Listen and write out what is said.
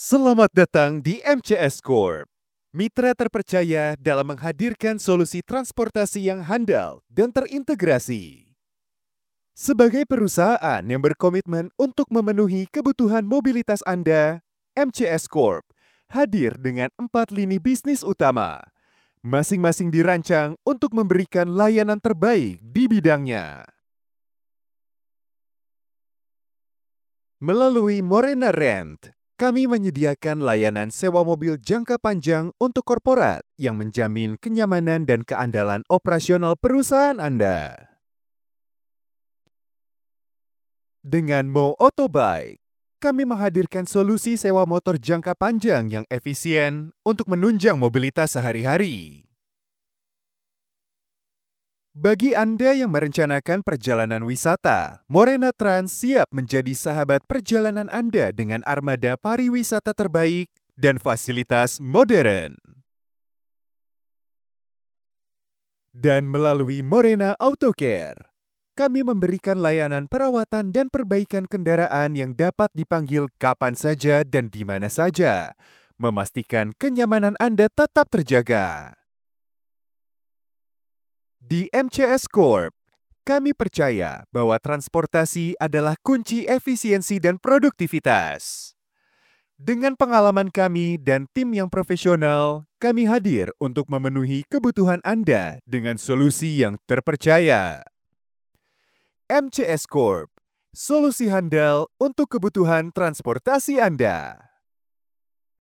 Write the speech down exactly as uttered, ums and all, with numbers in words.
Selamat datang di M C S Corp, mitra terpercaya dalam menghadirkan solusi transportasi yang handal dan terintegrasi. Sebagai perusahaan yang berkomitmen untuk memenuhi kebutuhan mobilitas Anda, M C S Corp hadir dengan empat lini bisnis utama, masing-masing dirancang untuk memberikan layanan terbaik di bidangnya. Melalui Morena Rent, kami menyediakan layanan sewa mobil jangka panjang untuk korporat yang menjamin kenyamanan dan keandalan operasional perusahaan Anda. Dengan Mo Autobike, kami menghadirkan solusi sewa motor jangka panjang yang efisien untuk menunjang mobilitas sehari-hari. Bagi Anda yang merencanakan perjalanan wisata, Morena Trans siap menjadi sahabat perjalanan Anda dengan armada pariwisata terbaik dan fasilitas modern. Dan melalui Morena Autocare, kami memberikan layanan perawatan dan perbaikan kendaraan yang dapat dipanggil kapan saja dan di mana saja, memastikan kenyamanan Anda tetap terjaga. Di M C S Corp, kami percaya bahwa transportasi adalah kunci efisiensi dan produktivitas. Dengan pengalaman kami dan tim yang profesional, kami hadir untuk memenuhi kebutuhan Anda dengan solusi yang terpercaya. M C S Corp, solusi handal untuk kebutuhan transportasi Anda.